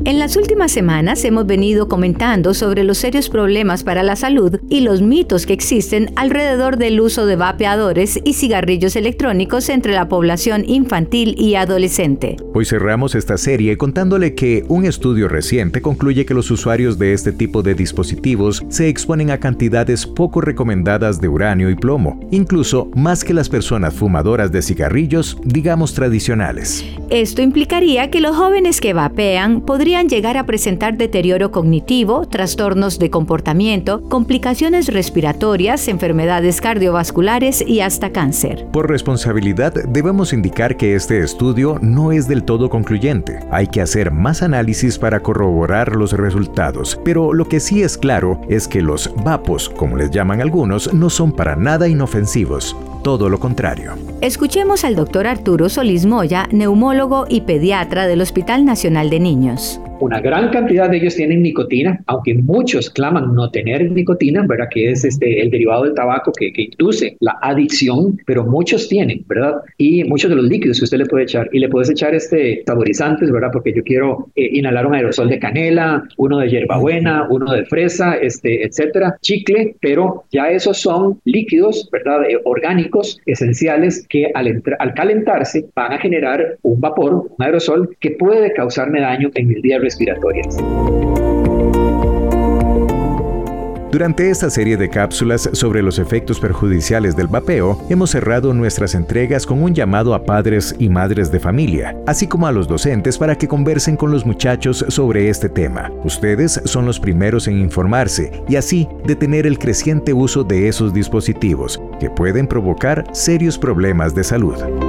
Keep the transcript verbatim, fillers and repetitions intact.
En las últimas semanas hemos venido comentando sobre los serios problemas para la salud y los mitos que existen alrededor del uso de vapeadores y cigarrillos electrónicos entre la población infantil y adolescente. Hoy cerramos esta serie contándole que un estudio reciente concluye que los usuarios de este tipo de dispositivos se exponen a cantidades poco recomendadas de uranio y plomo, incluso más que las personas fumadoras de cigarrillos, digamos tradicionales. Esto implicaría que los jóvenes que vapean podrían llegar a presentar deterioro cognitivo, trastornos de comportamiento, complicaciones respiratorias, enfermedades cardiovasculares y hasta cáncer. Por responsabilidad, debemos indicar que este estudio no es del todo concluyente. Hay que hacer más análisis para corroborar los resultados, pero lo que sí es claro es que los vapos, como les llaman algunos, no son para nada inofensivos. Todo lo contrario. Escuchemos al doctor Arturo Solís Moya, neumólogo y pediatra del Hospital Nacional de Niños. Una gran cantidad de ellos tienen nicotina, aunque muchos claman no tener nicotina, ¿verdad? Que es este, el derivado del tabaco que, que induce la adicción, pero muchos tienen, ¿verdad? Y muchos de los líquidos que usted le puede echar, y le puedes echar este, saborizantes, ¿verdad? Porque yo quiero eh, inhalar un aerosol de canela, uno de hierbabuena, uno de fresa, este, etcétera, chicle, pero ya esos son líquidos, ¿verdad? Eh, orgánicos, esenciales, que al, entra- al calentarse van a generar un vapor, un aerosol, que puede causarme daño en el día respiratorias. Durante esta serie de cápsulas sobre los efectos perjudiciales del vapeo, hemos cerrado nuestras entregas con un llamado a padres y madres de familia, así como a los docentes para que conversen con los muchachos sobre este tema. Ustedes son los primeros en informarse y así detener el creciente uso de esos dispositivos, que pueden provocar serios problemas de salud.